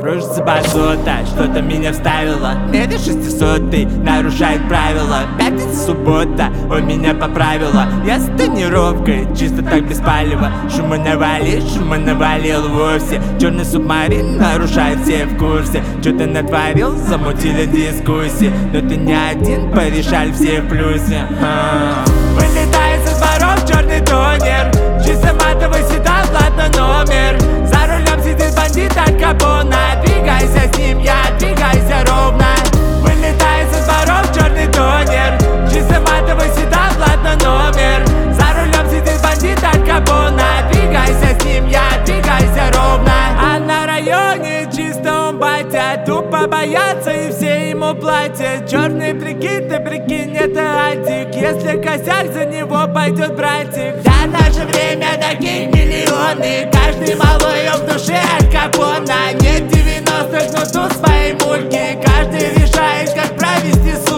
Кружится басота, что-то меня вставило. Метр 600 нарушает правила. Пятница, суббота, он меня поправила. Я с тонировкой, чисто так без палева. Шума навалил вовсе. Черный субмарин нарушает, все в курсе. Чё ты натворил, замутили дискуссии. Но ты не один, порешали все в плюсе. Вылетает со дворов черный тонер. Чисто матовый седан, ладно номер. За рулем сидит бандит от Капона. Двигайся с ним, я двигайся ровно. Вылетает со дворов черный тонер. Чисто матовый седан, ладно номер. За рулем сидит бандит от Капона. Двигайся с ним, я двигайся ровно. А на районе чисто он батя. Тупо боятся и все ему платят. Черный прикид, ты прикинь, это адик. Если косяк, за него пойдет братик. За наше время таких миллионы. Каждый малой в душе от Капона. Нет 90-х, но тут свои мульки. Каждый решает, как провести сутки.